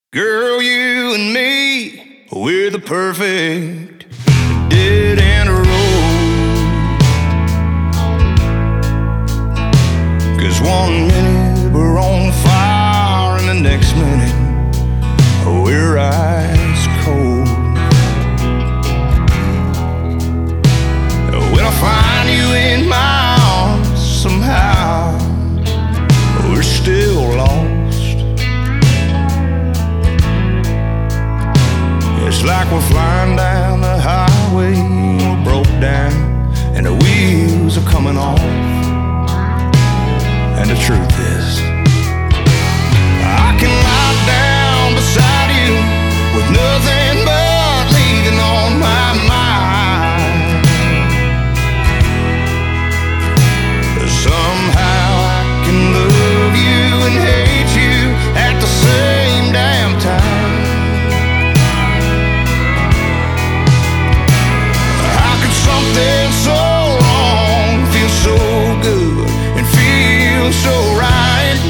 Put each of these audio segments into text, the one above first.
Girl, you and me, we're the perfect dead end road. 'Cause one minute we're on fire and the next minute we're ice cold. When I find you in my arms, somehow we're still lost. It's like we're flying down the highway, we're broke down, and the wheels are coming off. And the truth is, I can lie down beside you with nothing but leaving on my mind. Somehow I can love you and hate you at the same damn time. Something so wrong feels so good and feels so right.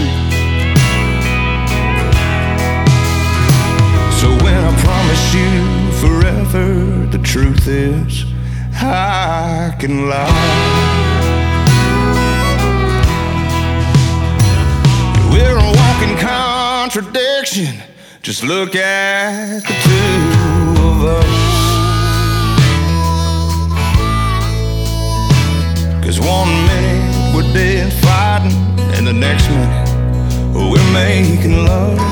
So when I promise you forever, the truth is I can lie. We're a walking contradiction. Just look at the two of us. 'Cause one minute we're dead fighting, and the next minute we're making love.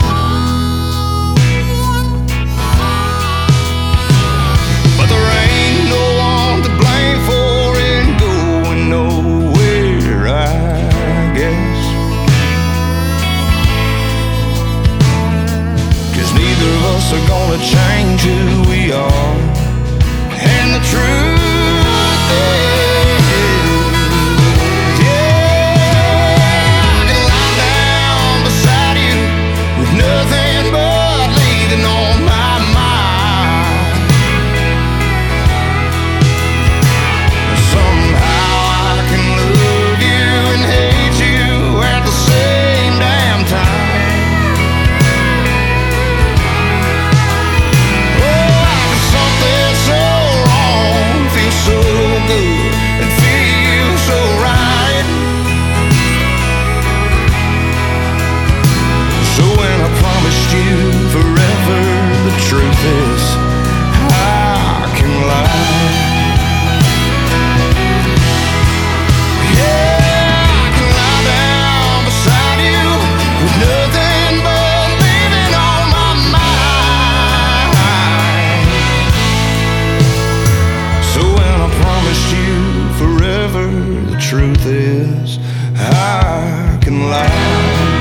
But there ain't no one to blame for it going nowhere, I guess. 'Cause neither of us are gonna change who we are. And the truth is, nothing but leaving on my mind. Somehow I can love you and hate you at the same damn time. Oh, something so wrong feels so good and feels so right. So when I promised you forever, the truth is I can lie. Yeah, I can lie down beside you with nothing but leaving on my mind. So when I promised you forever, the truth is I can lie.